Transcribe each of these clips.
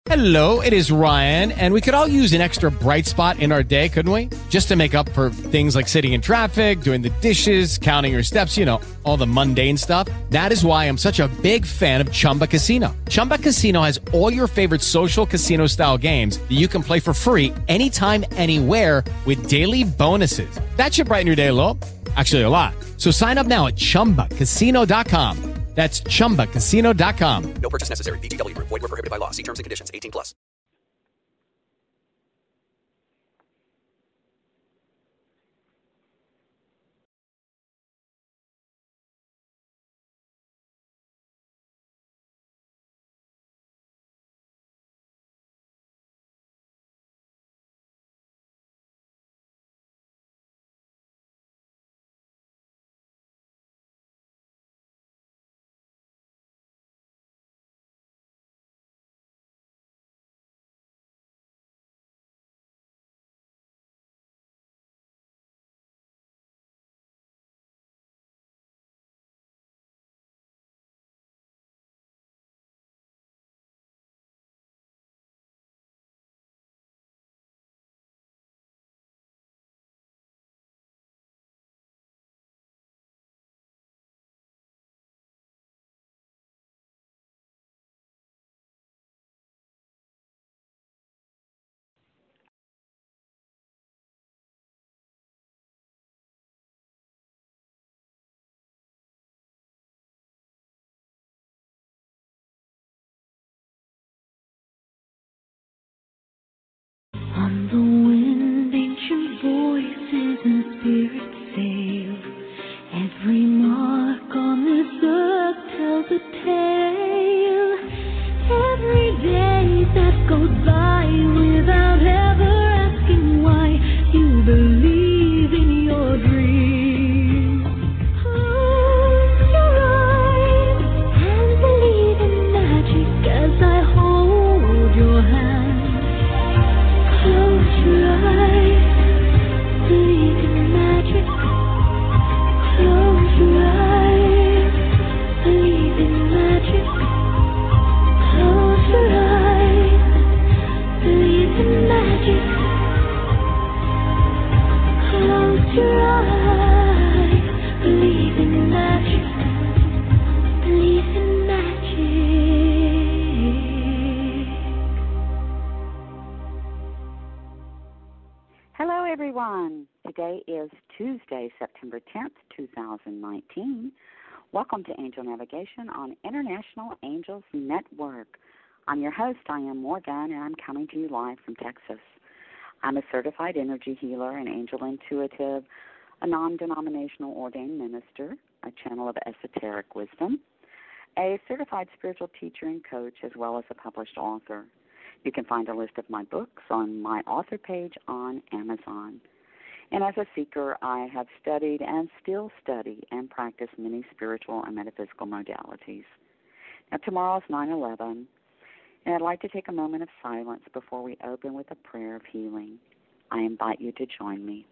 Hello, it is Ryan, and we could all use an extra bright spot in our day, couldn't we? Just to make up for things like sitting in traffic, doing the dishes, counting your steps, all the mundane stuff. That is why I'm such a big fan of Chumba Casino. Chumba Casino has all your favorite social casino-style games that you can play for free anytime, anywhere with daily bonuses. That should brighten your day a little. Actually, a lot. So sign up now at ChumbaCasino.com. That's ChumbaCasino.com. No purchase necessary. VGW Group. Void where prohibited by law. See terms and conditions. 18 plus. On the wind, ancient voices and spirits sail. Every mark on this earth tells a tale. Every day that goes by without ever asking why, you believe in your dreams. Close your eyes and believe in magic as I hold your hand. Close your eyes, believe in magic. Close your eyes, believe in magic. Close your eyes, believe in magic. Close your eyes, believe in magic. Believe in magic. Hello, everyone. Today is Tuesday, September 10th, 2019. Welcome to Angel Navigation on International Angels Network. I'm your host, I Am Morgan, and I'm coming to you live from Texas. I'm a certified energy healer, an angel intuitive, a non-denominational ordained minister, a channel of esoteric wisdom, a certified spiritual teacher and coach, as well as a published author. You can find a list of my books on my author page on Amazon. And as a seeker, I have studied and still study and practice many spiritual and metaphysical modalities. Now, tomorrow's 9/11, and I'd like to take a moment of silence before we open with a prayer of healing. I invite you to join me.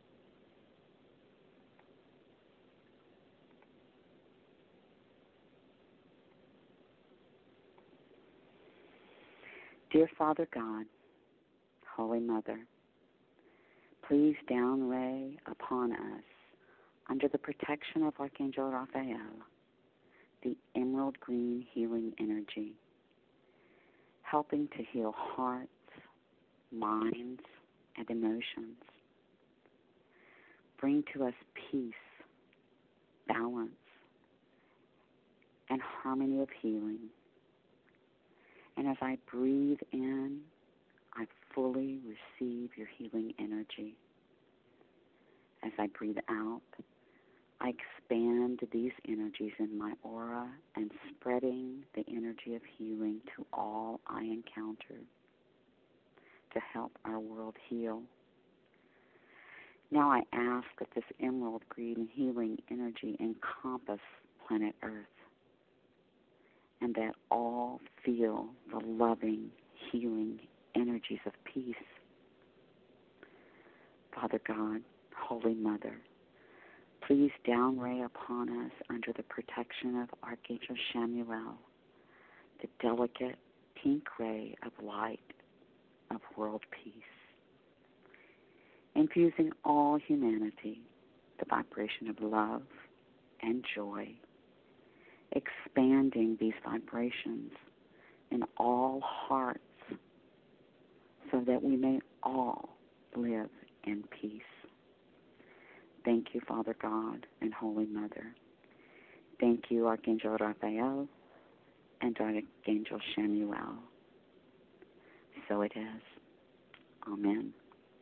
Dear Father God, Holy Mother, please downray upon us, under the protection of Archangel Raphael, the emerald green healing energy, helping to heal hearts, minds, and emotions. Bring to us peace, balance, and harmony of healing. And as I breathe in, I fully receive your healing energy. As I breathe out, I expand these energies in my aura and spreading the energy of healing to all I encounter to help our world heal. Now I ask that this emerald green healing energy encompass planet Earth, and that all feel the loving, healing energies of peace. Father God, Holy Mother, please downray upon us under the protection of Archangel Chamuel, the delicate, pink ray of light of world peace, infusing all humanity the vibration of love and joy, expanding these vibrations in all hearts so that we may all live in peace. Thank you, Father God and Holy Mother. Thank you, Archangel Raphael and Archangel Chamuel. So it is. Amen.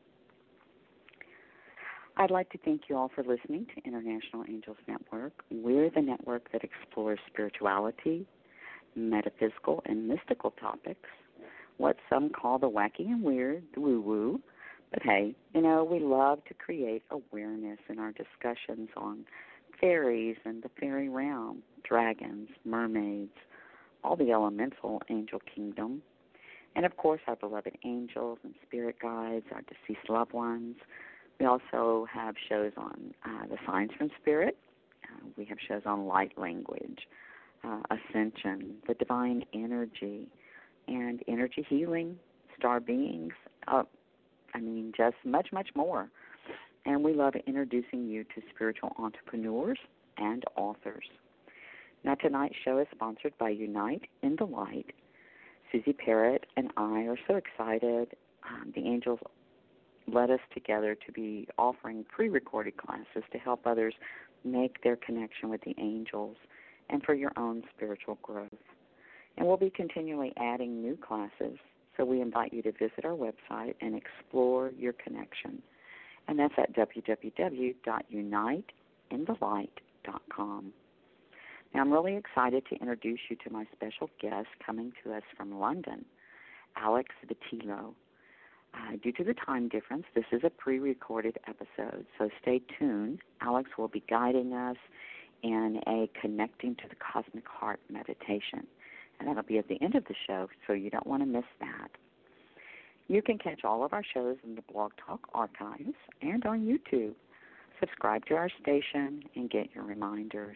I'd like to thank you all for listening to International Angels Network. We're the network that explores spirituality, metaphysical and mystical topics, what some call the wacky and weird, the woo-woo. But hey, we love to create awareness in our discussions on fairies and the fairy realm, dragons, mermaids, all the elemental angel kingdom, and of course our beloved angels and spirit guides, our deceased loved ones. We also have shows on the signs from spirit. We have shows on light language, ascension, the divine energy, and energy healing, star beings, just much, much more. And we love introducing you to spiritual entrepreneurs and authors. Now, tonight's show is sponsored by Unite in the Light. Susie Parrott and I are so excited. The angels led us together to be offering pre-recorded classes to help others make their connection with the angels and for your own spiritual growth. And we'll be continually adding new classes, so we invite you to visit our website and explore your connection. And that's at www.uniteinthelight.com. Now, I'm really excited to introduce you to my special guest coming to us from London, Alex Vitillo. Due to the time difference, this is a pre-recorded episode, so stay tuned. Alex will be guiding us in a Connecting to the Cosmic Heart meditation, and that'll be at the end of the show, so you don't want to miss that. You can catch all of our shows in the Blog Talk archives and on YouTube. Subscribe to our station and get your reminders.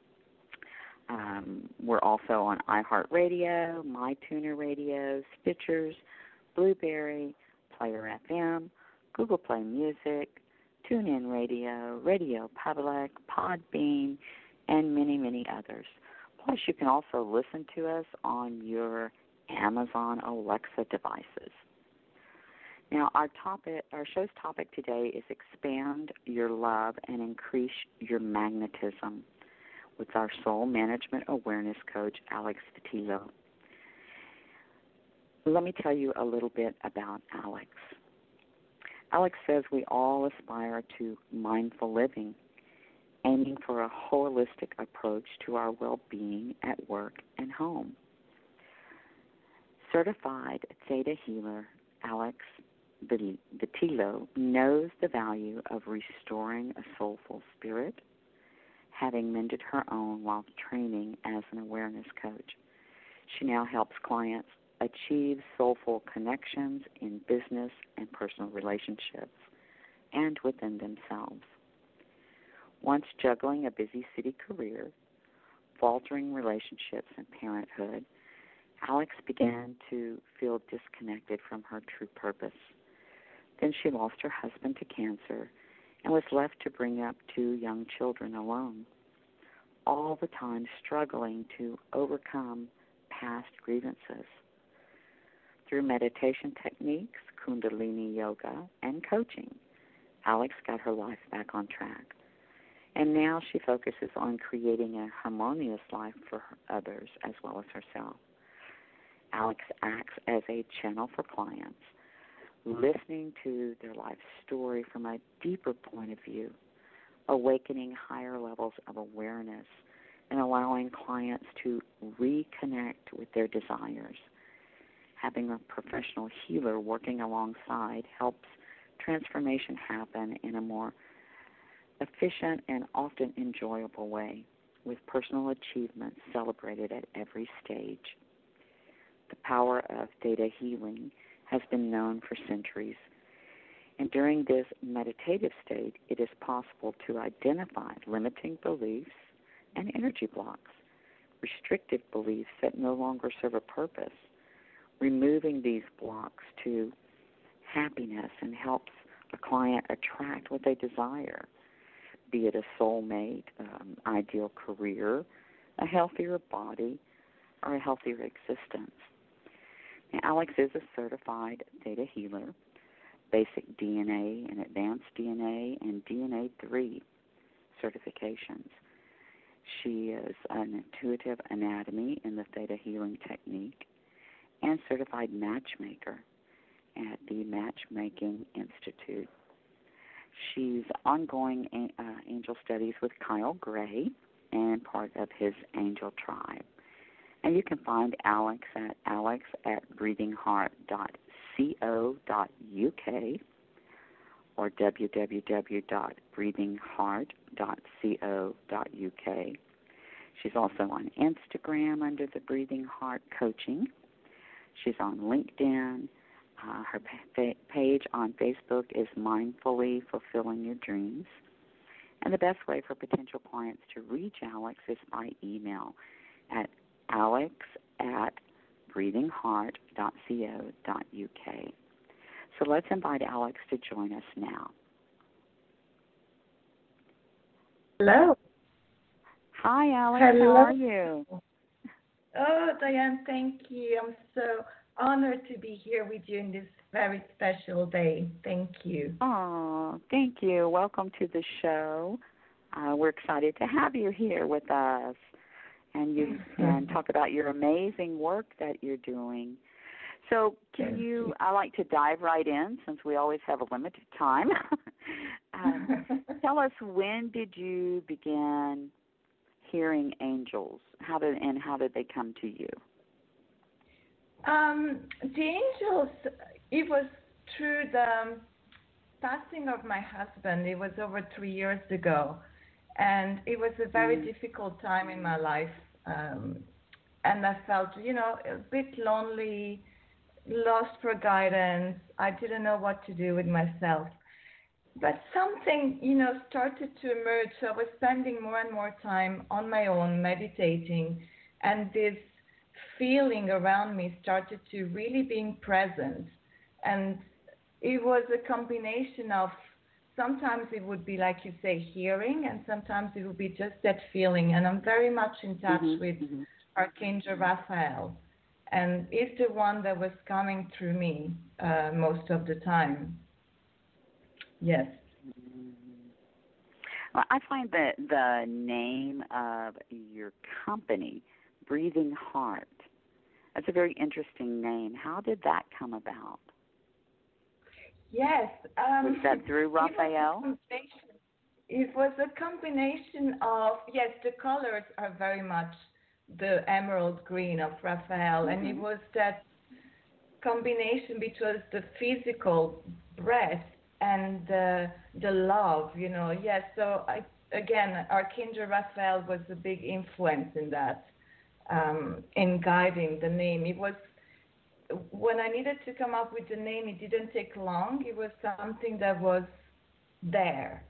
We're also on iHeartRadio, MyTuner Radio, Stitchers, Blueberry, Player FM, Google Play Music, TuneIn Radio, Radio Public, Podbean, and many, many others. Plus, you can also listen to us on your Amazon Alexa devices. Now, our show's topic today is Expand Your Love and Increase Your Magnetism with our Soul Management Awareness Coach, Alex Vitillo. Let me tell you a little bit about Alex. Alex says we all aspire to mindful living, aiming for a holistic approach to our well-being at work and home. Certified Theta Healer Alex Vitillo knows the value of restoring a soulful spirit, having mended her own while training as an awareness coach. She now helps clients achieve soulful connections in business and personal relationships and within themselves. Once juggling a busy city career, faltering relationships, and parenthood, Alex began to feel disconnected from her true purpose. Then she lost her husband to cancer and was left to bring up 2 young children alone, all the time struggling to overcome past grievances. Through meditation techniques, Kundalini yoga, and coaching, Alex got her life back on track. And now she focuses on creating a harmonious life for others as well as herself. Alex acts as a channel for clients, listening to their life story from a deeper point of view, awakening higher levels of awareness, and allowing clients to reconnect with their desires. Having a professional healer working alongside helps transformation happen in a more efficient and often enjoyable way, with personal achievements celebrated at every stage. The power of theta healing has been known for centuries, and during this meditative state, it is possible to identify limiting beliefs and energy blocks, restrictive beliefs that no longer serve a purpose, removing these blocks to happiness and helps a client attract what they desire, be it a soulmate, ideal career, a healthier body, or a healthier existence. Now, Alex is a certified theta healer, basic DNA and advanced DNA and DNA 3 certifications. She is an intuitive anatomy in the theta healing technique and certified matchmaker at the Matchmaking Institute. She's ongoing angel studies with Kyle Gray and part of his angel tribe. And you can find Alex at breathingheart.co.uk or www.breathingheart.co.uk. She's also on Instagram under the Breathing Heart Coaching. She's on LinkedIn. Her page on Facebook is Mindfully Fulfilling Your Dreams. And the best way for potential clients to reach Alex is by email at alex@breathingheart.co.uk. So let's invite Alex to join us now. Hello. Hi, Alex. Hello. How are you? Oh, Diane, thank you. I'm so honored to be here with you in this very special day. Thank you. Oh, thank you. Welcome to the show. We're excited to have you here with us, and you can talk about your amazing work that you're doing. So I like to dive right in since we always have a limited time. Tell us, when did you begin hearing angels? How did they come to you? The angels, it was through the passing of my husband. It was over 3 years ago, and it was a very difficult time in my life. And I felt, a bit lonely, lost for guidance. I didn't know what to do with myself. But something, started to emerge. So I was spending more and more time on my own, meditating, and this feeling around me started to really being present. And it was a combination of, sometimes it would be, like you say, hearing, and sometimes it would be just that feeling. And I'm very much in touch with Archangel Raphael. And he's the one that was coming through me most of the time. Yes. Well, I find that the name of your company, Breathing Heart, that's a very interesting name. How did that come about? Yes. Was that through Raphael? It was a combination of, yes, the colors are very much the emerald green of Raphael, and it was that combination between the physical breath and the love, Yes, so again, Archangel Raphael was a big influence in that, in guiding the name. It was, when I needed to come up with the name, it didn't take long. It was something that was there,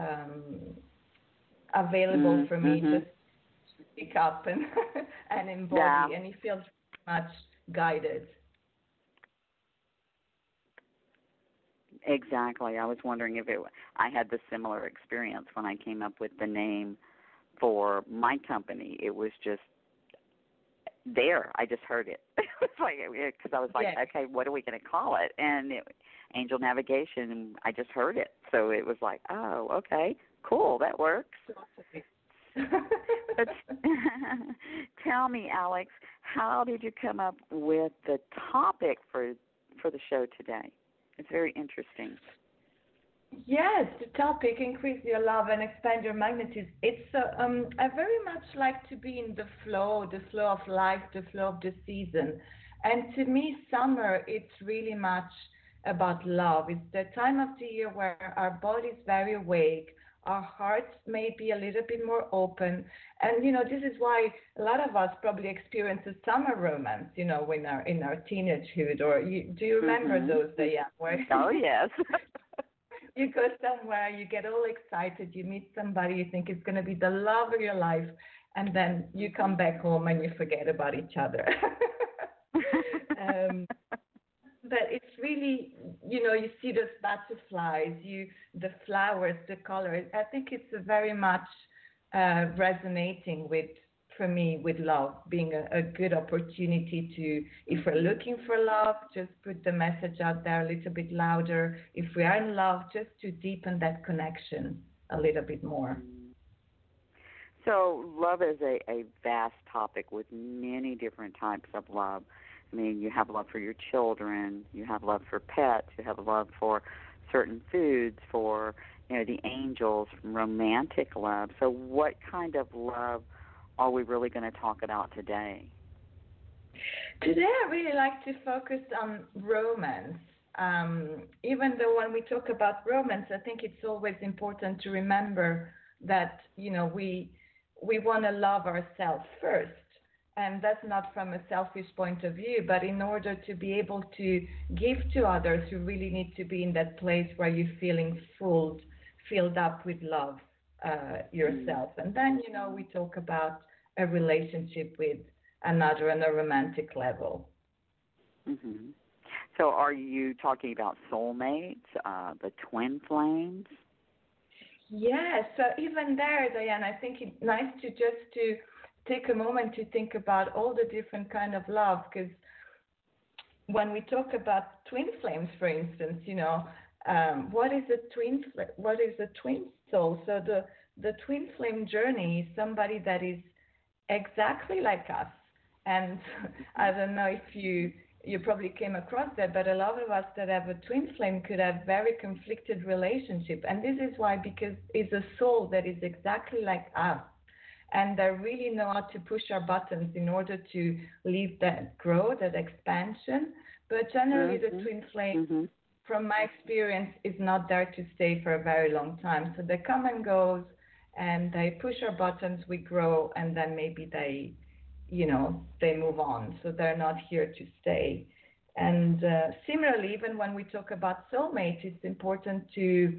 available for me just to pick up and embody, and it feels much guided. Exactly. I was wondering if I had the similar experience when I came up with the name for my company. It was just there. I just heard it. Because I was like, okay, what are we going to call it? And Angel Navigation, and I just heard it. So it was like, oh, okay, cool, that works. But tell me, Alex, how did you come up with the topic for the show today? It's very interesting. Yes, the topic, increase your love and expand your magnetism. It's I very much like to be in the flow of life, the flow of the season. And to me, summer, it's really much about love. It's the time of the year where our body is very awake, our hearts may be a little bit more open. And, this is why a lot of us probably experience a summer romance, in our teenagehood. Or do you remember those days? Oh, yes. You go somewhere, you get all excited, you meet somebody, you think it's going to be the love of your life, and then you come back home and you forget about each other. But it's really, you see those butterflies, the flowers, the colors. I think it's a very much resonating with, for me, with love, being a good opportunity to, if we're looking for love, just put the message out there a little bit louder. If we are in love, just to deepen that connection a little bit more. So love is a vast topic with many different types of love. I mean, you have love for your children, you have love for pets, you have love for certain foods, for the angels, romantic love. So what kind of love are we really going to talk about today? Today I really like to focus on romance. Even though when we talk about romance, I think it's always important to remember that, we want to love ourselves first. And that's not from a selfish point of view, but in order to be able to give to others, you really need to be in that place where you're feeling filled up with love yourself. And then, we talk about a relationship with another on a romantic level. Mm-hmm. So are you talking about soulmates, the twin flames? Yes. So even there, Diane, I think it's nice to take a moment to think about all the different kind of love, because when we talk about twin flames, for instance, what is a twin soul? So the twin flame journey is somebody that is exactly like us. And I don't know if you probably came across that, but a lot of us that have a twin flame could have very conflicted relationship. And this is why, because it's a soul that is exactly like us. And they really know how to push our buttons in order to leave that growth, that expansion. But generally, the twin flame, from my experience, is not there to stay for a very long time. So they come and goes, and they push our buttons, we grow, and then maybe they move on. So they're not here to stay. And similarly, even when we talk about soulmates, it's important to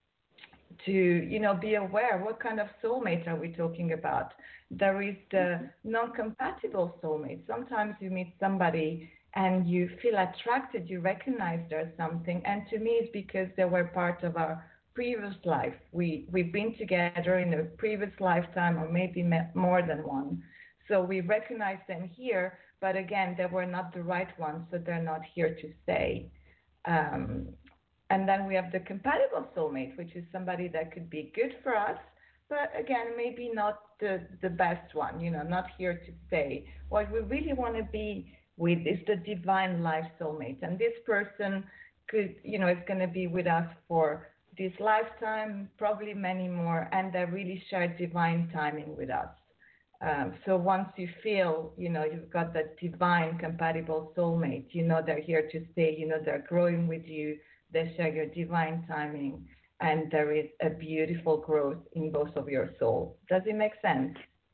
be aware, what kind of soulmate are we talking about? There is the non-compatible soulmate. Sometimes you meet somebody and you feel attracted, you recognize there's something, and to me it's because they were part of our previous life. We've been together in a previous lifetime, or maybe more than one. So we recognize them here, but again, they were not the right ones, so they're not here to stay. And then we have the compatible soulmate, which is somebody that could be good for us, but again, maybe not the best one, not here to stay. What we really want to be with is the divine life soulmate. And this person could, is going to be with us for this lifetime, probably many more, and they really share divine timing with us. So once you feel, you've got that divine compatible soulmate, they're here to stay, they're growing with you, they share your divine timing, and there is a beautiful growth in both of your souls. Does it make sense?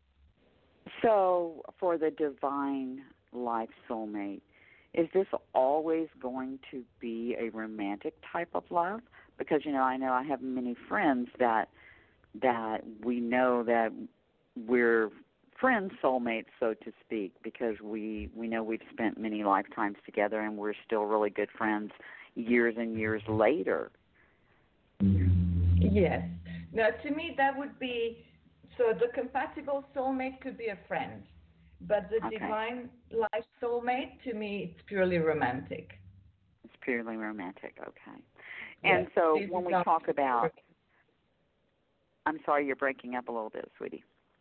So for the divine life soulmate, is this always going to be a romantic type of love? Because, I know I have many friends that we know that we're friends, soulmates, so to speak, because we know we've spent many lifetimes together and we're still really good friends years and years later. Yes. Now, to me, that would be, so the compatible soulmate could be a friend, but the divine life soulmate, to me, it's purely romantic. It's purely romantic, okay. And so when we talk about, I'm sorry, you're breaking up a little bit, sweetie.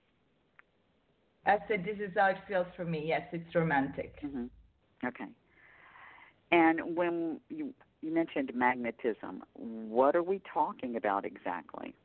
I said this is how it feels for me. Yes, it's romantic. Mm-hmm. Okay. And when you mentioned magnetism, what are we talking about exactly?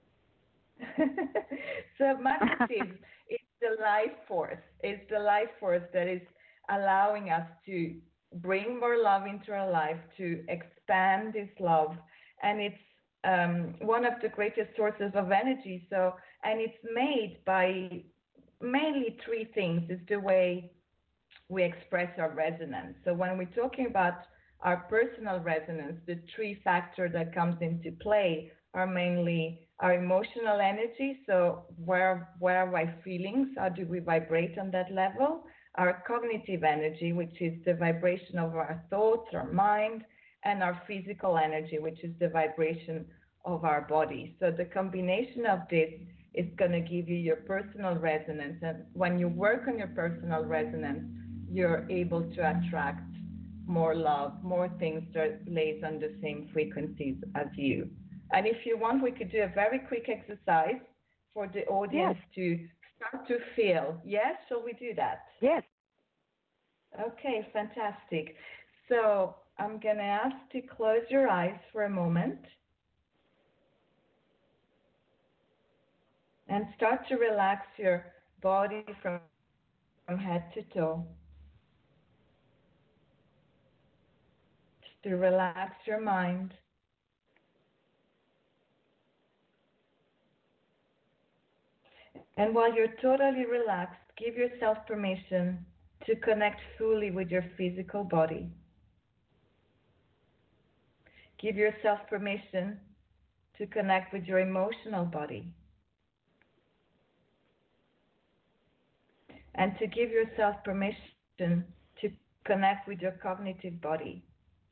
So magnetism is the life force. It's the life force that is allowing us to bring more love into our life, to expand this love. And it's one of the greatest sources of energy. So, and it's made by mainly three things. Is the way we express our resonance. So when we're talking about our personal resonance, the three factors that comes into play are mainly our emotional energy. So where are my feelings? How do we vibrate on that level? our cognitive energy, which is the vibration of our thoughts, our mind, and our physical energy, which is the vibration of our body. So the combination of this is going to give you your personal resonance. And when you work on your personal resonance, you're able to attract more love, more things that lays on the same frequencies as you. And if you want, we could do a very quick exercise for the audience to start to feel. Yes, shall we do that? Yes. Okay, fantastic. So I'm going to ask to close your eyes for a moment and start to relax your body from head to toe. Just to relax your mind. And while you're totally relaxed, give yourself permission to connect fully with your physical body. Give yourself permission to connect with your emotional body. And to give yourself permission to connect with your cognitive body.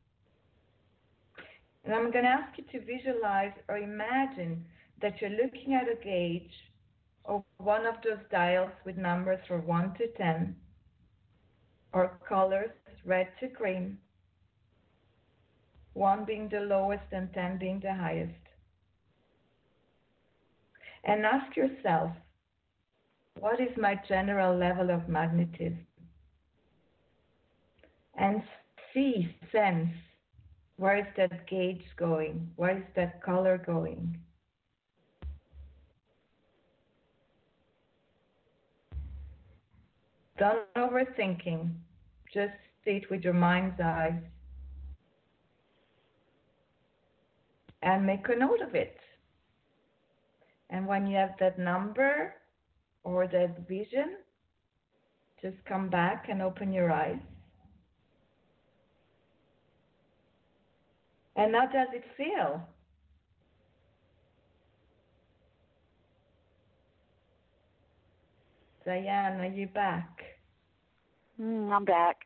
And I'm going to ask you to visualize or imagine that you're looking at a gauge or one of those dials with numbers from 1 to 10, or colors, red to green, 1 being the lowest and 10 being the highest. And ask yourself, what is my general level of magnetism? And sense, where is that gauge going? Where is that color going? Don't overthinking. Just see it with your mind's eye. And make a note of it. And when you have that number or that vision, just come back and open your eyes. And how does it feel? Diane, are you back? I'm back.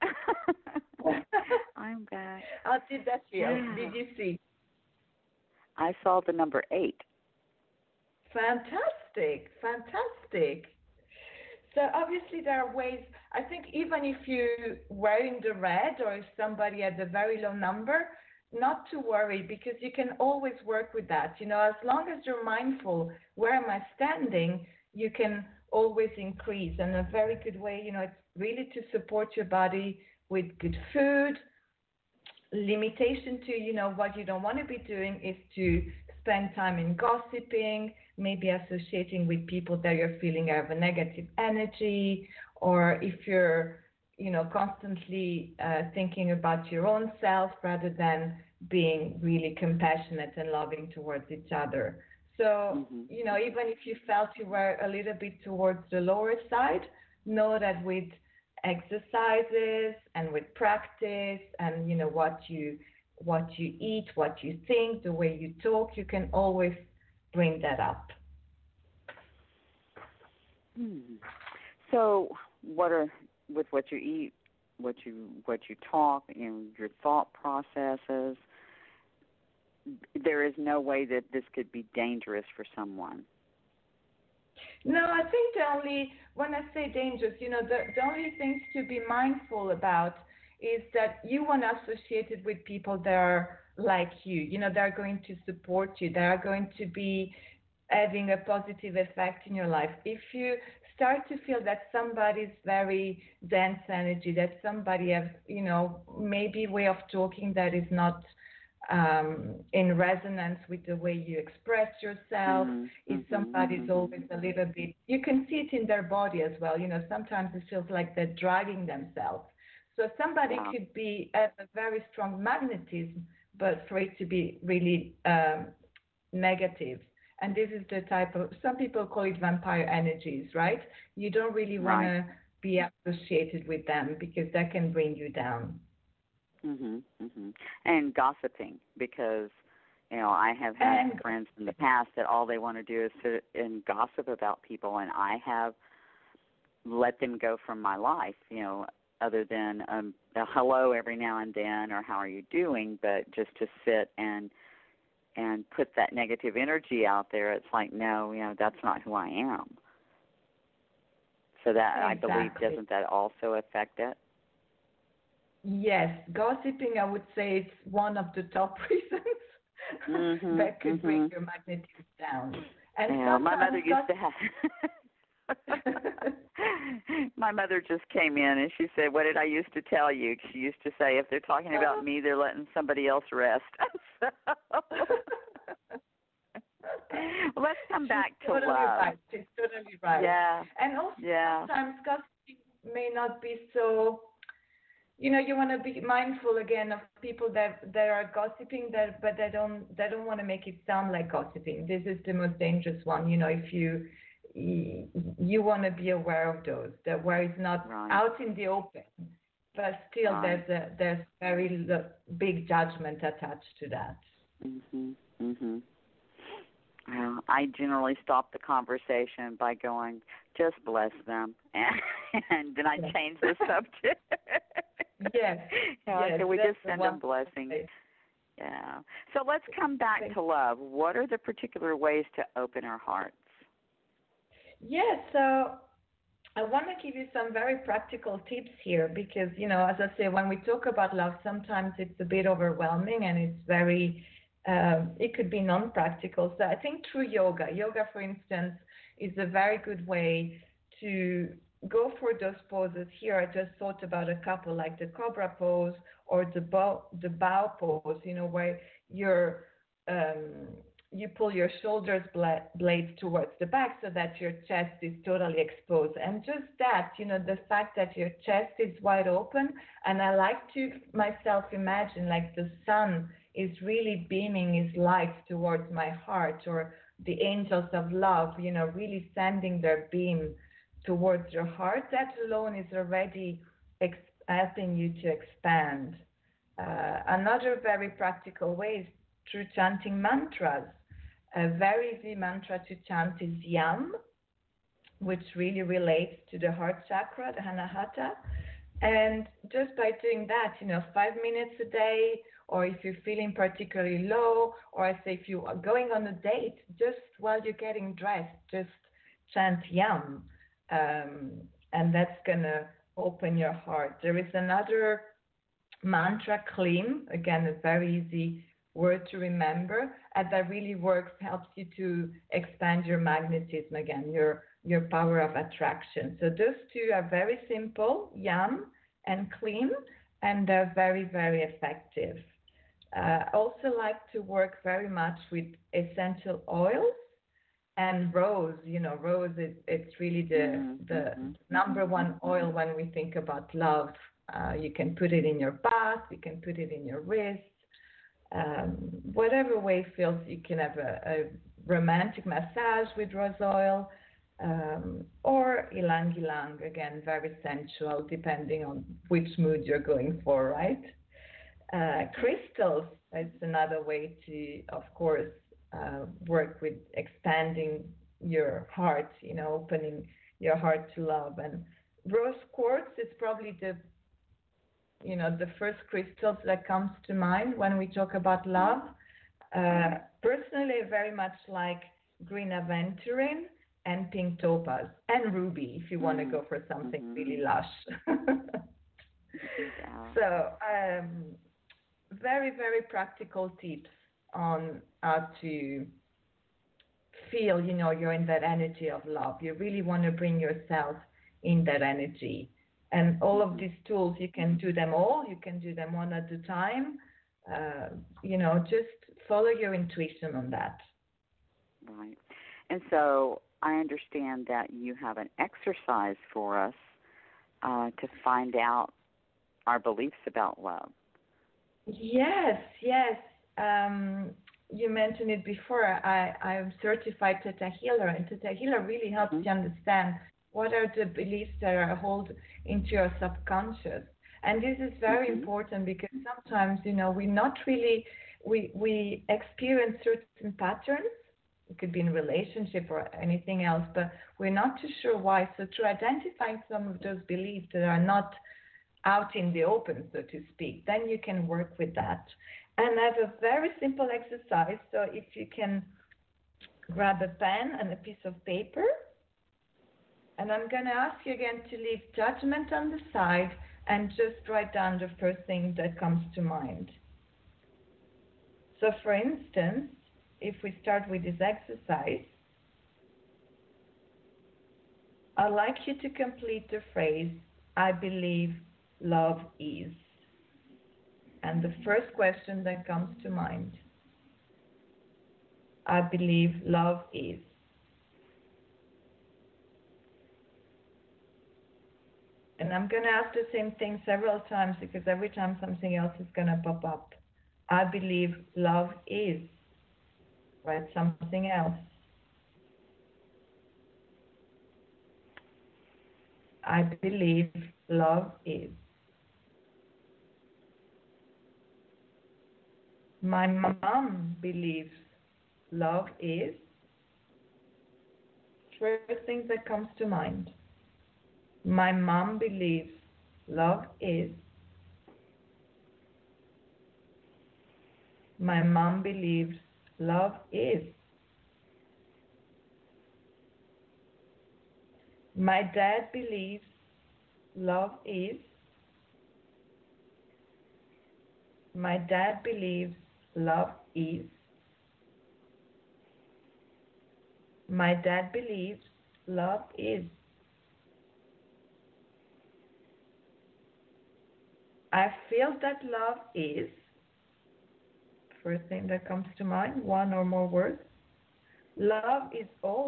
I'm back. How did that feel? Yeah. Did you see? I saw the number 8. Fantastic, fantastic. So obviously there are ways, I think even if you were in the red or if somebody had a very low number, not to worry because you can always work with that. You know, as long as you're mindful, where am I standing, you can always increase. And a very good way, you know, it's really to support your body with good food. Limitation to, you know, what you don't want to be doing is to spend time in gossiping, maybe associating with people that you're feeling have a negative energy, or if you're, you know, constantly thinking about your own self rather than being really compassionate and loving towards each other. So, you know, even if you felt you were a little bit towards the lower side, know that with exercises and with practice and, you know, what you eat, what you think, the way you talk, you can always bring that up. So with what you eat, what you talk, and your thought processes, there is no way that this could be dangerous for someone. No, I think when I say dangerous, you know, the only things to be mindful about is that you want to associate it with people that are like you. You know, they're going to support you. They are going to be having a positive effect in your life. If you start to feel that somebody's very dense energy, that somebody has, you know, maybe way of talking that is not in resonance with the way you express yourself, if somebody's always a little bit, you can see it in their body as well. You know, sometimes it feels like they're dragging themselves. So somebody could have a very strong magnetism, but for it to be really negative. And this is the type of, some people call it vampire energies, right? You don't really want to be associated with them because that can bring you down. And gossiping, because, you know, I have had friends in the past that all they want to do is sit and gossip about people, and I have let them go from my life, other than a hello every now and then or how are you doing, but just to sit and put that negative energy out there. It's like, no, that's not who I am. So that, Exactly. I believe, doesn't that also affect it? Yes, gossiping, I would say it's one of the top reasons that could bring your magnetism down. And my mother used to have. My mother just came in and she said, "What did I used to tell you?" She used to say, "If they're talking about me, they're letting somebody else rest." Well, let's come back to totally love. Right. She's totally right. Yeah. And also sometimes gossiping may not be so. You want to be mindful again of people that are gossiping, but they don't want to make it sound like gossiping. This is the most dangerous one. If you want to be aware of those, that where it's not out in the open, but still there's very big judgment attached to that. Well, I generally stop the conversation by going, "Just bless them," and then I change the subject. Yes. So we just send them blessings. Yeah. So let's come back to love. What are the particular ways to open our hearts? Yes. So I want to give you some very practical tips here because, as I say, when we talk about love, sometimes it's a bit overwhelming and it's very, it could be non-practical. So I think through yoga, for instance, is a very good way to go for those poses. Here, I just thought about a couple, like the cobra pose or the bow pose, where you pull your shoulders blades towards the back so that your chest is totally exposed. And just that, the fact that your chest is wide open, and I like to myself imagine like the sun is really beaming his light towards my heart, or the angels of love, really sending their beam towards your heart. That alone is already helping you to expand. Another very practical way is through chanting mantras. A very easy mantra to chant is Yam, which really relates to the heart chakra, the Anahata. And just by doing that, 5 minutes a day, or if you're feeling particularly low, or I say if you are going on a date, just while you're getting dressed, just chant Yam. And that's going to open your heart. There is another mantra, Klim, again, a very easy word to remember, and that really works, helps you to expand your magnetism again, your power of attraction. So those two are very simple, Yam and Klim, and they're very, very effective. I also like to work very much with essential oils. And rose, rose it's really the number one oil when we think about love. You can put it in your bath, you can put it in your wrist, whatever way feels. You can have a romantic massage with rose oil, or ylang ylang, again, very sensual, depending on which mood you're going for, right? Crystals is another way to, of course, work with expanding your heart, opening your heart to love. And rose quartz is probably the first crystals that comes to mind when we talk about love. Personally, I very much like green aventurine and pink topaz and ruby if you want to go for something really lush. So very, very practical tips on how to feel, you're in that energy of love. You really want to bring yourself in that energy. And all of these tools, you can do them all. You can do them one at a time. Just follow your intuition on that. Right. And so I understand that you have an exercise for us to find out our beliefs about love. Yes. You mentioned it before. I'm certified Theta Healer, and Theta Healer really helps you understand what are the beliefs that are held into your subconscious. And this is very important because sometimes, we not really, we experience certain patterns, It could be in a relationship or anything else, but we're not too sure why. So to identify some of those beliefs that are not out in the open, so to speak, then you can work with that. And I have a very simple exercise. So if you can grab a pen and a piece of paper, and I'm going to ask you again to leave judgment on the side and just write down the first thing that comes to mind. So for instance, if we start with this exercise, I'd like you to complete the phrase, I believe love is. And the first question that comes to mind, I believe love is. And I'm going to ask the same thing several times because every time something else is going to pop up. I believe love is. Write something else. I believe love is. My mom believes love is. First thing that comes to mind. My mom believes love is. My mom believes love is. My dad believes love is. My dad believes love is. My dad believes love is. I feel that love is. First thing that comes to mind, one or more words. Love is always, ...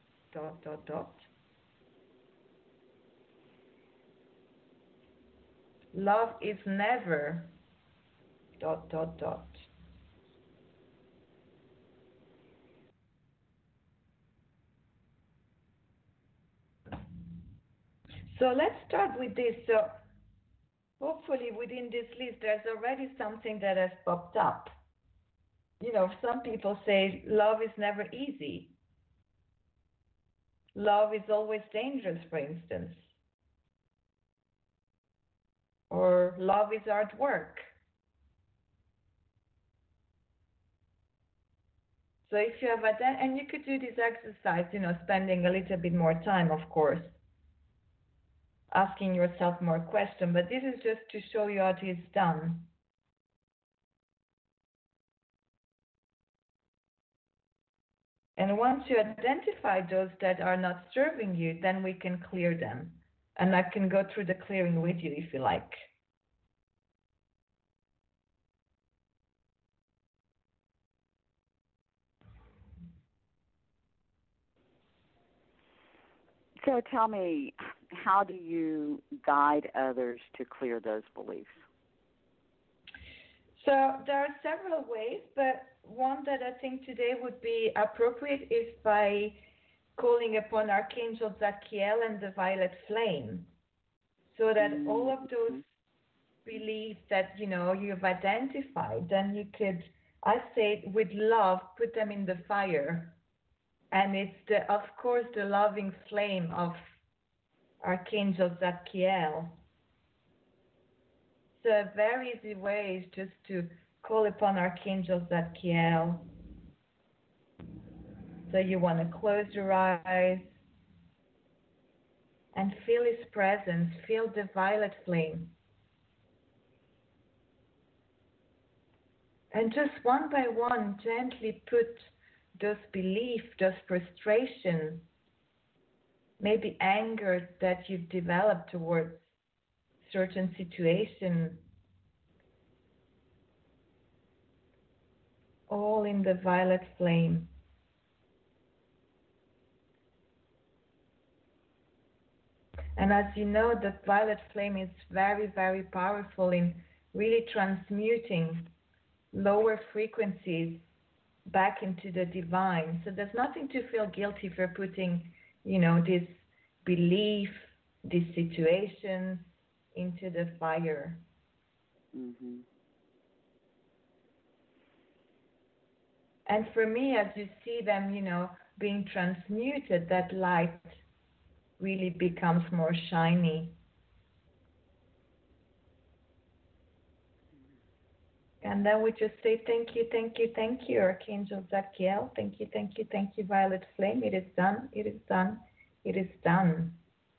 Love is never, ... So let's start with this. So hopefully within this list there's already something that has popped up. You know, some people say love is never easy. Love is always dangerous, for instance. Or love is hard work. So if you have and you could do this exercise, you know, spending a little bit more time, of course, asking yourself more questions, but this is just to show you how it is done. And once you identify those that are not serving you, then we can clear them. And I can go through the clearing with you if you like. So tell me, how do you guide others to clear those beliefs? So there are several ways, but one that I think today would be appropriate is by calling upon Archangel Zadkiel and the Violet Flame, so that all of those beliefs that, you know, you've identified, then you could, I say, with love, put them in the fire. And it's, of course, the loving flame of Archangel Zadkiel. So a very easy way is just to call upon Archangel Zadkiel. So you want to close your eyes and feel his presence, feel the violet flame. And just one by one, gently put those beliefs, those frustration, maybe anger that you've developed towards certain situation, all in the violet flame. And as you know, the violet flame is very, very powerful in really transmuting lower frequencies back into the divine. So there's nothing to feel guilty for putting, you know, this belief, this situation into the fire. Mm-hmm. And for me, as you see them, being transmuted, that light really becomes more shiny. And then we just say, thank you, thank you, thank you, Archangel Zadkiel. Thank you, thank you, thank you, Violet Flame. It is done, it is done, it is done.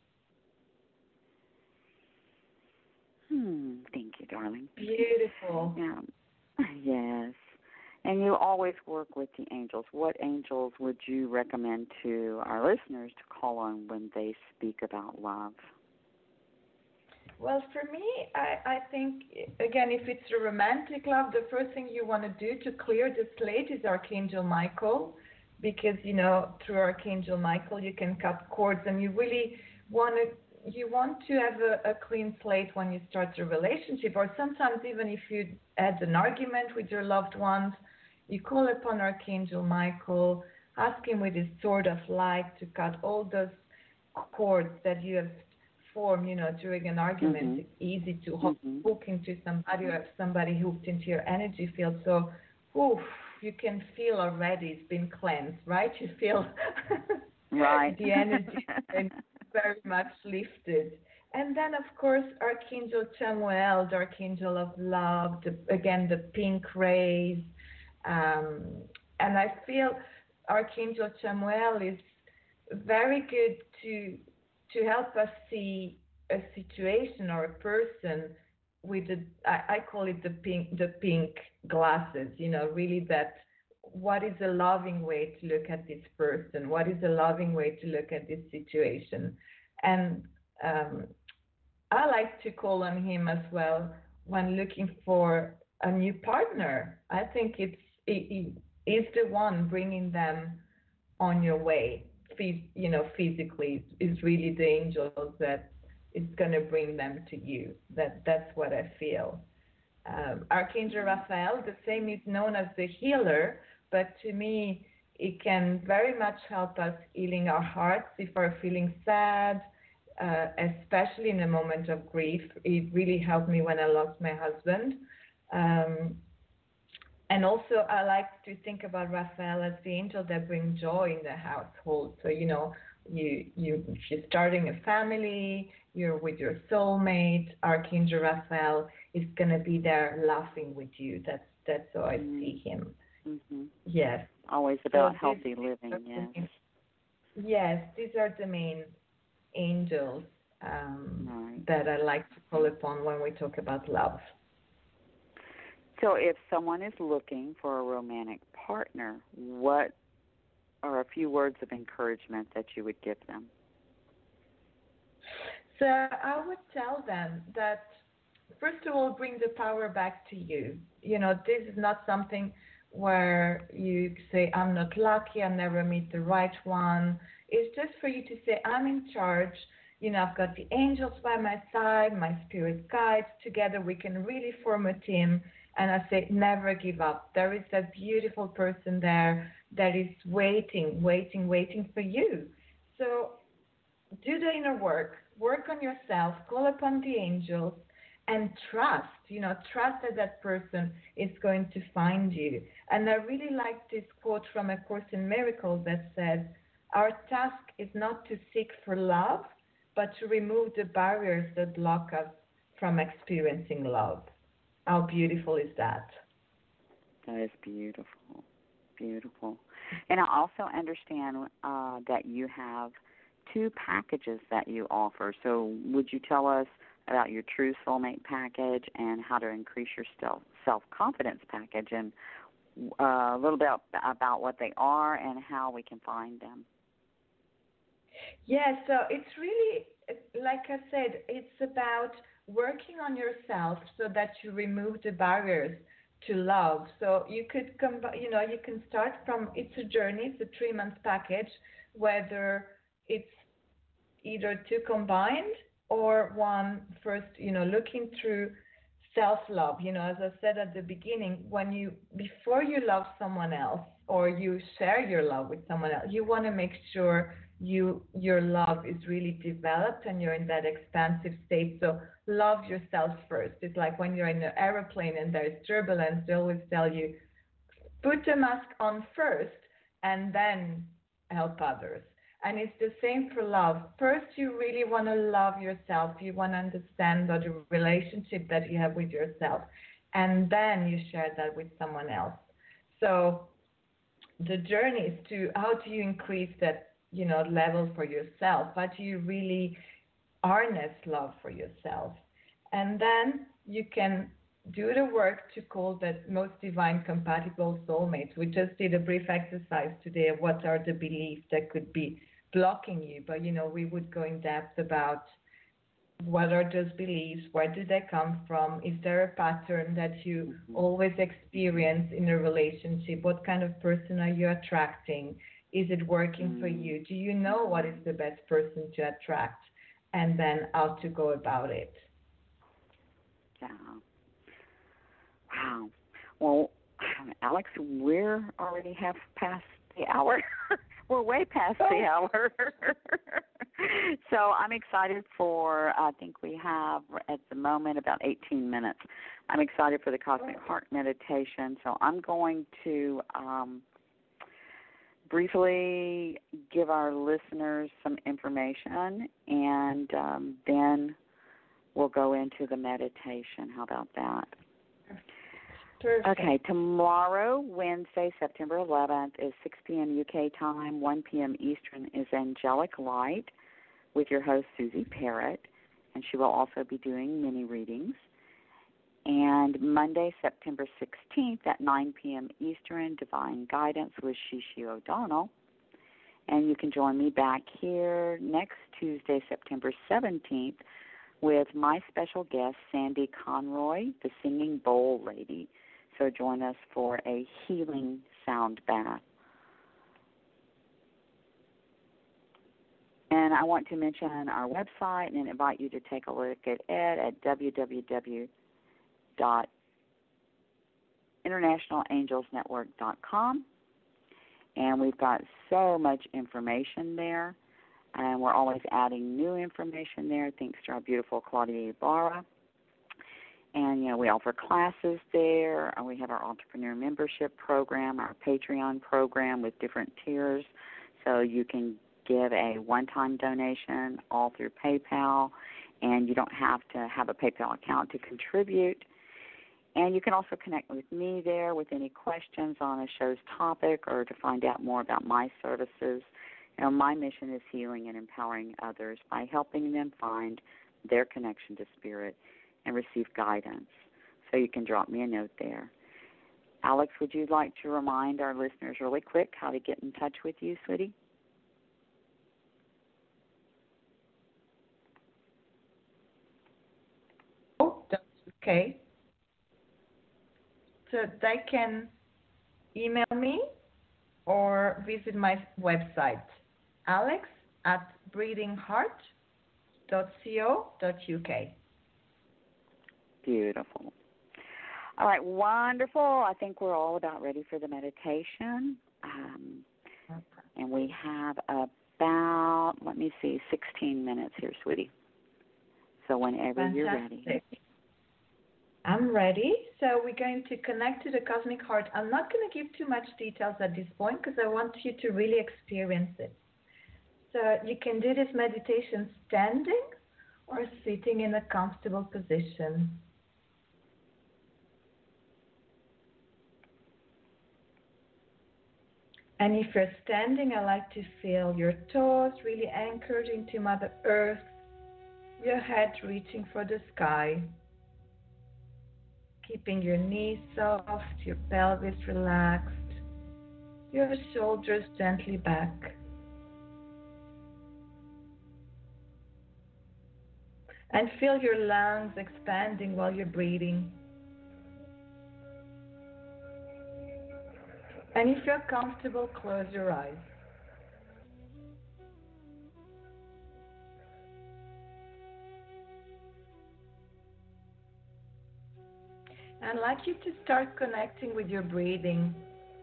Thank you, darling. Beautiful. Yeah. Yes. And you always work with the angels. What angels would you recommend to our listeners to call on when they speak about love? Well, for me, I think, again, if it's a romantic love, the first thing you want to do to clear the slate is Archangel Michael, because, through Archangel Michael, you can cut cords, and you really want to have a clean slate when you start a relationship, or sometimes even if you had an argument with your loved ones, you call upon Archangel Michael, ask him with his sword of light to cut all those cords that you have formed, during an argument. It's easy to hook into somebody, or have somebody hooked into your energy field. So, you can feel already it's been cleansed, right? You feel right. the energy is very much lifted. And then, of course, Archangel Chamuel, the Archangel of Love, the pink rays. And I feel Archangel Chamuel is very good to help us see a situation or a person with I call it the pink glasses, really that what is a loving way to look at this person? What is a loving way to look at this situation? And I like to call on him as well when looking for a new partner. I think it is the one bringing them on your way. Physically is really the angels that is going to bring them to you. That's what I feel. Archangel Raphael, the same, is known as the healer, but to me, it can very much help us healing our hearts if we're feeling sad, especially in a moment of grief. It really helped me when I lost my husband. And also, I like to think about Raphael as the angel that brings joy in the household. So, if you're starting a family, you're with your soulmate, Archangel Raphael is going to be there laughing with you. That's how I see him. Mm-hmm. Yes. Always about healthy living, yes. Yes, these are the main angels that I like to call upon when we talk about love. So if someone is looking for a romantic partner, what are a few words of encouragement that you would give them? So I would tell them that, first of all, bring the power back to you. This is not something where you say, I'm not lucky, I never meet the right one. It's just for you to say, I'm in charge. I've got the angels by my side, my spirit guides. Together we can really form a team. And I say, never give up. There is that beautiful person there that is waiting for you. So do the inner work on yourself, call upon the angels, and trust that person is going to find you. And I really like this quote from A Course in Miracles that says, our task is not to seek for love, but to remove the barriers that block us from experiencing love. How beautiful is that? That is beautiful, beautiful. And I also understand that you have 2 packages that you offer. So would you tell us about your True Soulmate package and how to increase your self-confidence package, and a little bit about what they are and how we can find them? Yeah, so it's really, like I said, it's about working on yourself so that you remove the barriers to love. So you could you can start from, it's a journey, it's a 3-month package, whether it's either 2 combined or one first, looking through self-love. As I said at the beginning, before you love someone else or you share your love with someone else, you want to make sure your love is really developed and you're in that expansive state. So love yourself first. It's like when you're in an airplane and there's turbulence, they always tell you, put the mask on first and then help others. And it's the same for love. First, you really want to love yourself. You want to understand the relationship that you have with yourself. And then you share that with someone else. So the journey is to how do you increase that, level for yourself? How do you really harness love for yourself? And then you can do the work to call that most divine compatible soulmates. We just did a brief exercise today of what are the beliefs that could be blocking you, but we would go in depth about what are those beliefs, where do they come from, is there a pattern that you always experience in a relationship, what kind of person are you attracting, is it working for you, do you know what is the best person to attract, and then how to go about it. Yeah. Wow. Well, Alex, we're already half past the hour. We're way past the hour. So I'm excited for, I think we have at the moment about 18 minutes. I'm excited for the Cosmic Heart meditation. So I'm going to briefly give our listeners some information, and then we'll go into the meditation. How about that? Perfect. Okay, tomorrow, Wednesday, September 11th, is 6 p.m. UK time, 1 p.m. Eastern, is Angelic Light with your host, Susie Parrott, and she will also be doing mini readings. And Monday, September 16th at 9 p.m. Eastern, Divine Guidance with Shishi O'Donnell. And you can join me back here next Tuesday, September 17th, with my special guest, Sandy Conroy, the Singing Bowl Lady. So join us for a healing sound bath. And I want to mention our website and invite you to take a look at it at www.internationalangelsnetwork.com. And we've got so much information there. And we're always adding new information there, thanks to our beautiful Claudia Ibarra. And, we offer classes there. We have our Entrepreneur Membership Program, our Patreon program with different tiers. So you can give a one-time donation all through PayPal, and you don't have to have a PayPal account to contribute. And you can also connect with me there with any questions on a show's topic or to find out more about my services. My mission is healing and empowering others by helping them find their connection to spirit and receive guidance. So you can drop me a note there. Alex, would you like to remind our listeners really quick how to get in touch with you, sweetie? Oh, that's okay. So they can email me or visit my website, alex@breathingheart.co.uk. Beautiful. All right, wonderful. I think we're all about ready for the meditation. And we have about, 16 minutes here, sweetie. So whenever Fantastic. you're ready. I'm ready. So we're going to connect to the Cosmic Heart. I'm not going to give too much details at this point because I want you to really experience it. So you can do this meditation standing or sitting in a comfortable position. And if you're standing, I like to feel your toes really anchored into Mother Earth, your head reaching for the sky, keeping your knees soft, your pelvis relaxed, your shoulders gently back. And feel your lungs expanding while you're breathing. And if you're comfortable, close your eyes. I'd like you to start connecting with your breathing.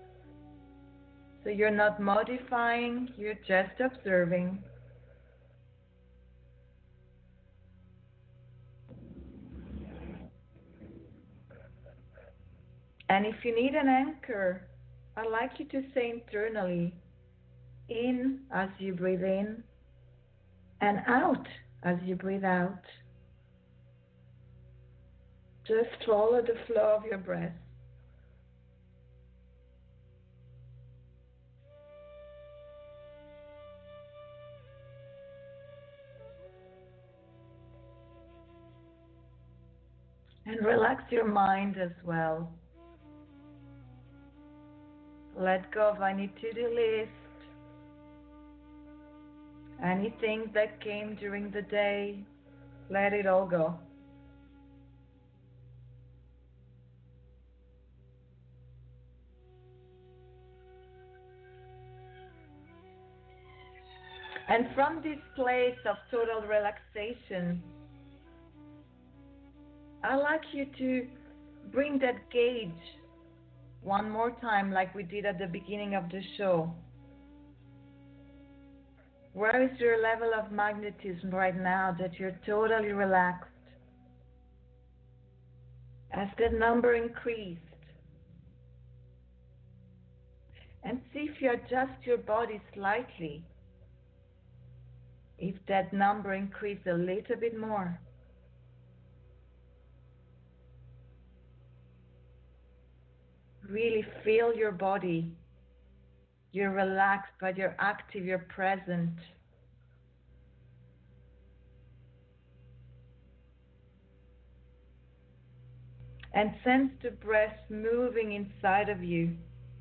So you're not modifying, you're just observing. And if you need an anchor, I'd like you to say internally, in as you breathe in, and out as you breathe out. Just follow the flow of your breath. And relax your mind as well. Let go of any to-do list, anything that came during the day, let it all go. And from this place of total relaxation, I'd like you to bring that gauge one more time, like we did at the beginning of the show. Where is your level of magnetism right now that you're totally relaxed? As that number increased, and see if you adjust your body slightly, if that number increased a little bit more. Really feel your body. You're relaxed, but you're active, you're present. And sense the breath moving inside of you.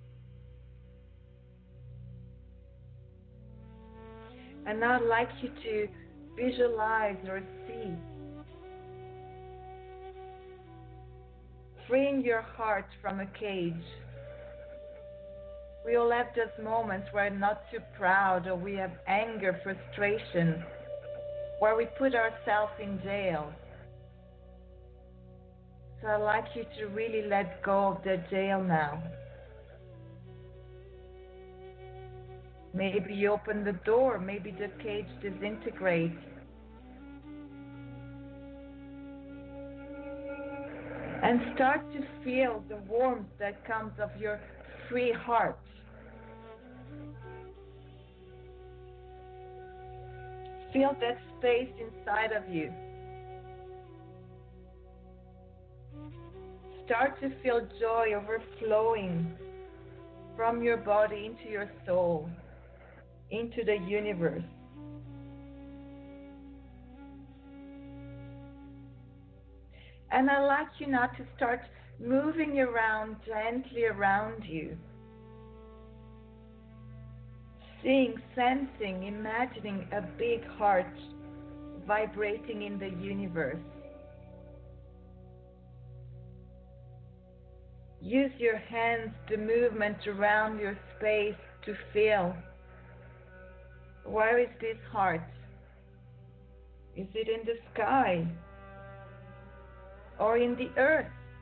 And now I'd like you to visualize or see freeing your heart from a cage. We all have those moments where we're not too proud, or we have anger, frustration, where we put ourselves in jail. So I'd like you to really let go of the jail now. Maybe you open the door, maybe the cage disintegrates. And start to feel the warmth that comes of your free heart. Feel that space inside of you. Start to feel joy overflowing from your body into your soul, into the universe. And I'd like you now to start moving around gently around you. Seeing, sensing, imagining a big heart vibrating in the universe. Use your hands, the movement around your space to feel. Where is this heart? Is it in the sky? Or in the earth?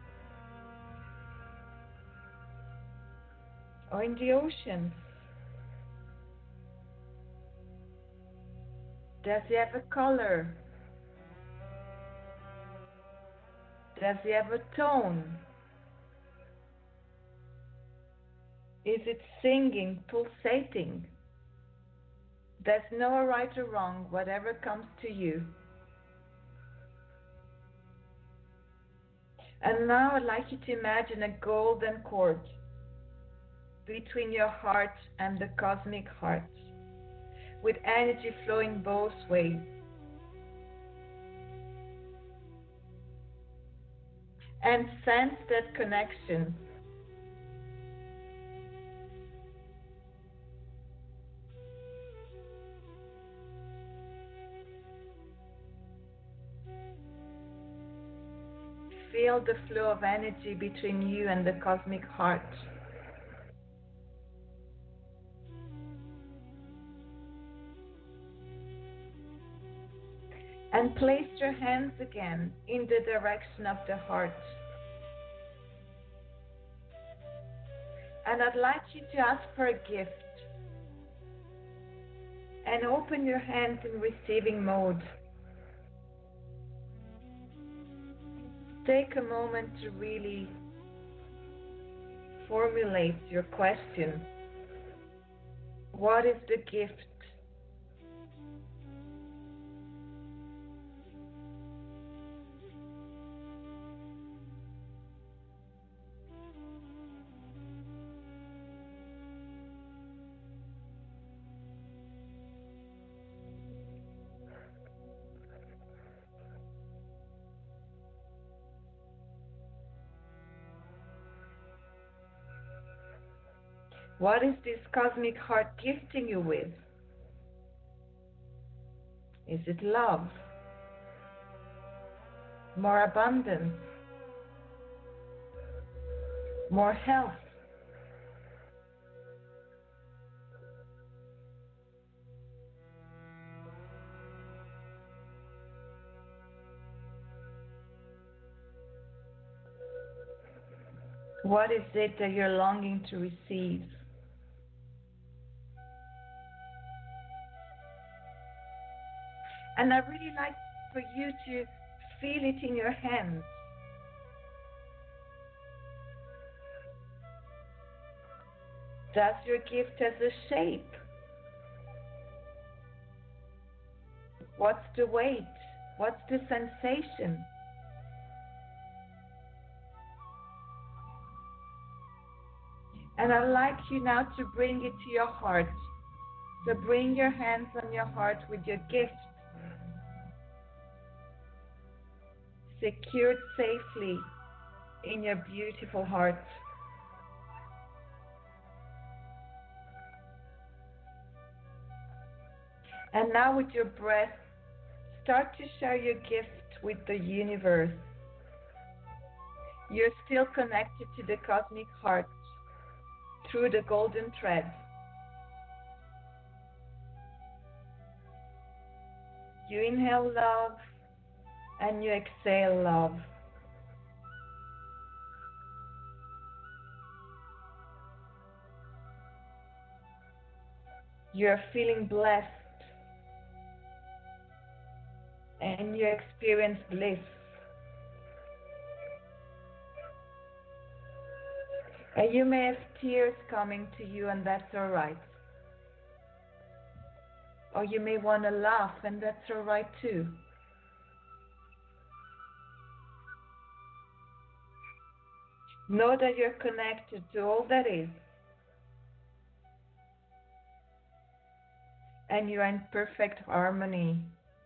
Or in the ocean? Does it have a color? Does it have a tone? Is it singing, pulsating? There's no right or wrong, whatever comes to you. And now I'd like you to imagine a golden cord between your heart and the cosmic heart, with energy flowing both ways. And sense that connection. Feel the flow of energy between you and the cosmic heart. And place your hands again in the direction of the heart. And I'd like you to ask for a gift. And open your hands in receiving mode. Take a moment to really formulate your question. What is the gift? What is this cosmic heart gifting you with? Is it love? More abundance? More health? What is it that you're longing to receive? And I really like for you to feel it in your hands. Does your gift have a shape? What's the weight? What's the sensation? And I'd like you now to bring it to your heart. So bring your hands on your heart with your gift, secured safely in your beautiful heart. And now with your breath, start to share your gift with the universe. You're still connected to the cosmic heart through the golden thread. You inhale love and you exhale love. You're feeling blessed and you experience bliss. And you may have tears coming to you, and that's all right. Or you may want to laugh, and that's all right too. Know that you're connected to all that is. And you're in perfect harmony.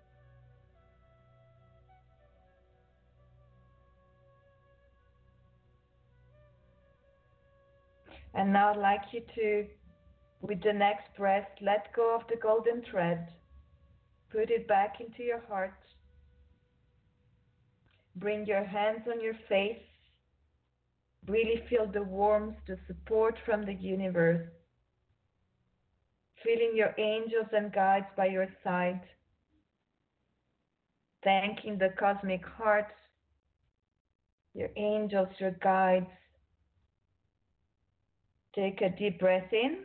And now I'd like you to, with the next breath, let go of the golden thread. Put it back into your heart. Bring your hands on your face. Really feel the warmth, the support from the universe. Feeling your angels and guides by your side. Thanking the cosmic heart, your angels, your guides. Take a deep breath in.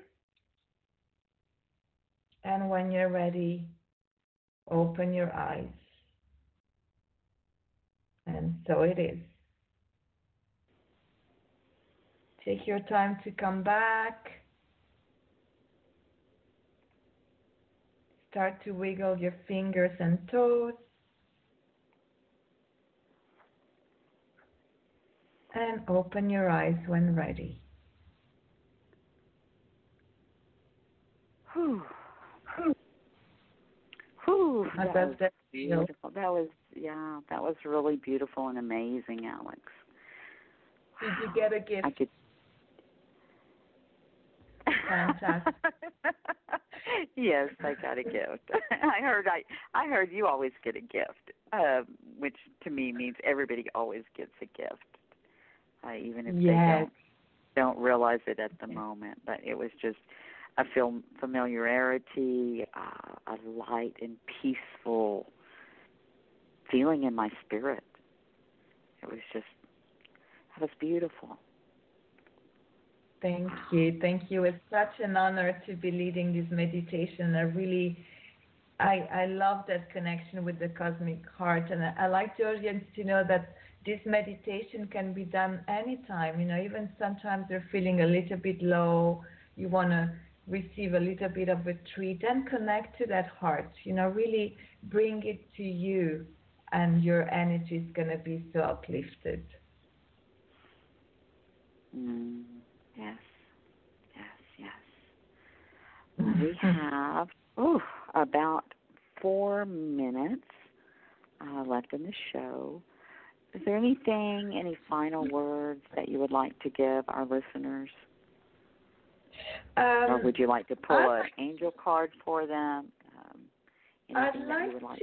And when you're ready, open your eyes. And so it is. Take your time to come back. Start to wiggle your fingers and toes. And open your eyes when ready. Whew. Whew. How That does was that feel? beautiful. That was really beautiful and amazing, Alex. Did you get a gift? I could. Fantastic. Yes, I got a gift. I heard you always get a gift, which to me means everybody always gets a gift, even if they don't realize it at the moment. But it was just, I feel familiarity, a light and peaceful feeling in my spirit. It was beautiful. Thank you. Thank you. It's such an honor to be leading this meditation. I love that connection with the cosmic heart. And I like the audience to know that this meditation can be done anytime. Even sometimes you're feeling a little bit low, you want to receive a little bit of a treat, then connect to that heart. Really bring it to you, and your energy is going to be so uplifted. Yes, yes, yes. We have about 4 minutes left in the show. Is there any final words that you would like to give our listeners? Or would you like to pull an angel card for them? I'd like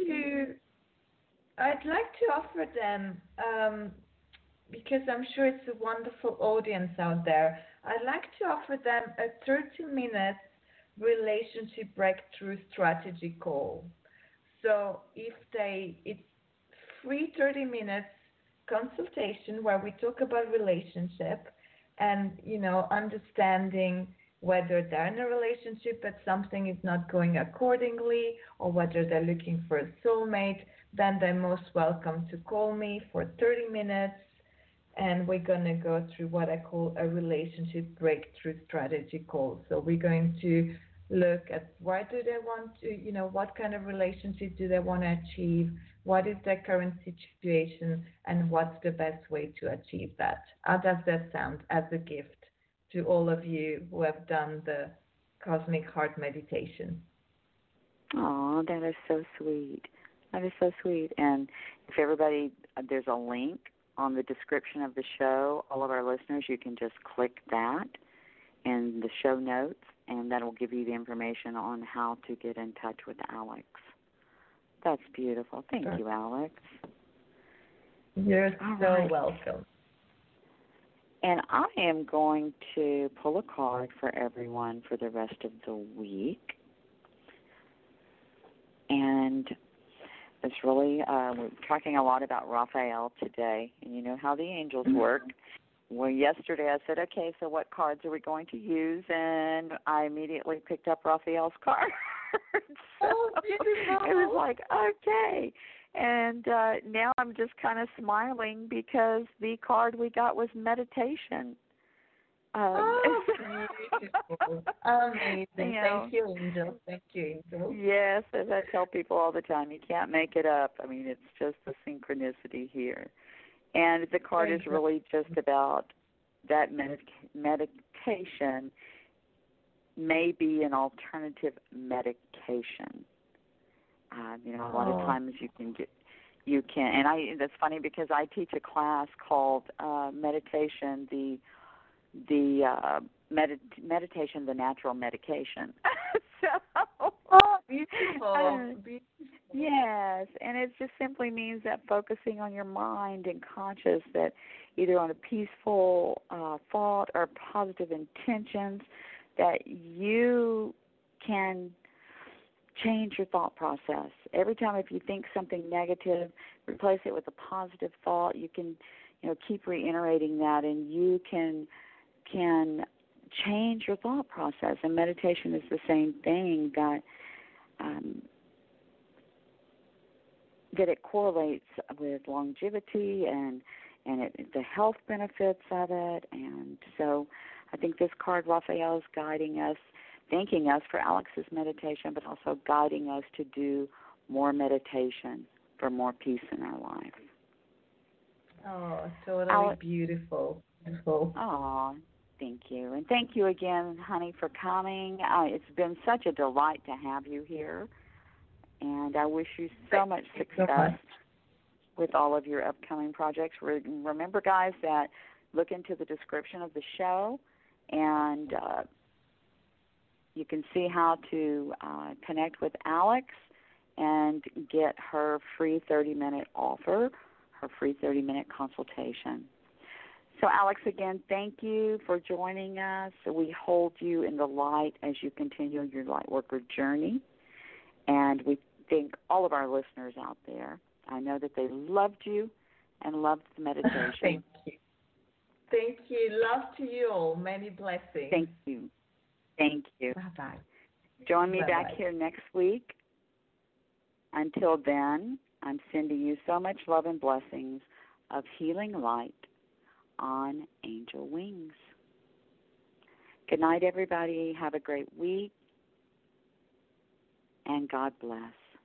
to offer them, because I'm sure it's a wonderful audience out there, I'd like to offer them a 30-minute relationship breakthrough strategy call. So it's free 30 minutes consultation where we talk about relationship and, understanding whether they're in a relationship but something is not going accordingly, or whether they're looking for a soulmate. Then they're most welcome to call me for 30 minutes, and we're going to go through what I call a relationship breakthrough strategy call. So we're going to look at why do they want to, what kind of relationship do they want to achieve, what is their current situation, and what's the best way to achieve that. How does that sound as a gift to all of you who have done the Cosmic Heart meditation? Oh, that is so sweet. That is so sweet. And if everybody, there's a link on the description of the show. All of our listeners, you can just click that in the show notes, and that will give you the information on how to get in touch with Alex. That's beautiful. Thank you, Alex. You're so welcome. And I am going to pull a card for everyone for the rest of the week. And it's really, we're talking a lot about Raphael today, and you know how the angels work. Well, yesterday I said, okay, so what cards are we going to use? And I immediately picked up Raphael's card. It was like, okay. And now I'm just kind of smiling because the card we got was meditation. Beautiful. Amazing. Thank you, Angel. Thank you, Angel. Yes, as I tell people all the time, you can't make it up. I mean, it's just the synchronicity here. And the card is really just about that meditation may be an alternative medication. A lot of times and that's funny because I teach a class called meditation, meditation, the natural medication. Beautiful. Yes, and it just simply means that focusing on your mind and conscious, that either on a peaceful thought or positive intentions, that you can change your thought process. Every time if you think something negative, replace it with a positive thought. You can, keep reiterating that, and you can change your thought process. And meditation is the same thing, that it correlates with longevity and the health benefits of it. And so I think this card, Raphael, is guiding us, thanking us for Alex's meditation, but also guiding us to do more meditation for more peace in our life. Oh, totally beautiful. Beautiful. Oh, thank you. And thank you again, honey, for coming. It's been such a delight to have you here. And I wish you so much success with all of your upcoming projects. Remember, guys, that look into the description of the show, and you can see how to connect with Alex and get her free 30-minute offer, her free 30-minute consultation. So, Alex, again, thank you for joining us. We hold you in the light as you continue your lightworker journey. And we thank all of our listeners out there. I know that they loved you and loved the meditation. Thank you. Thank you. Love to you all. Many blessings. Thank you. Thank you. Bye-bye. Join me back here next week. Until then, I'm sending you so much love and blessings of healing light on angel wings. Good night, everybody. Have a great week, and God bless.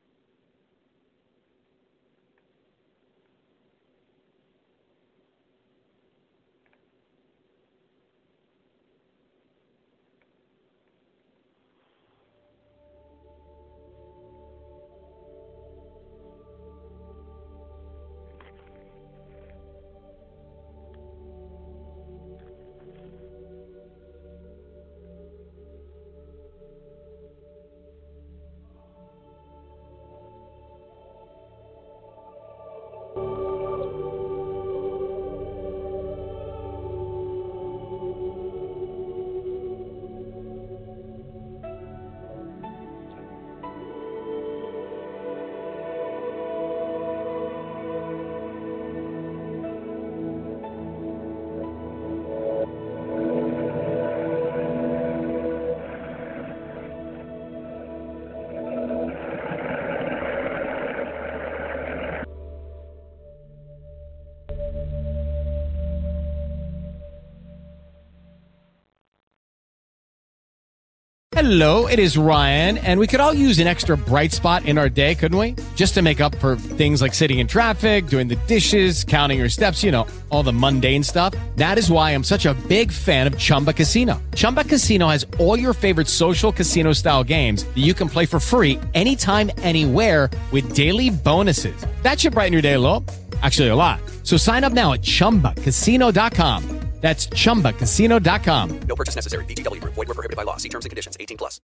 Hello, it is Ryan, and we could all use an extra bright spot in our day, couldn't we? Just to make up for things like sitting in traffic, doing the dishes, counting your steps, you know, all the mundane stuff. That is why I'm such a big fan of Chumba Casino. Chumba Casino has all your favorite social casino-style games that you can play for free anytime, anywhere with daily bonuses. That should brighten your day a little. Actually, a lot. So sign up now at ChumbaCasino.com. That's ChumbaCasino.com. No purchase necessary. VGW Group. Void where prohibited by law. See terms and conditions. 18+.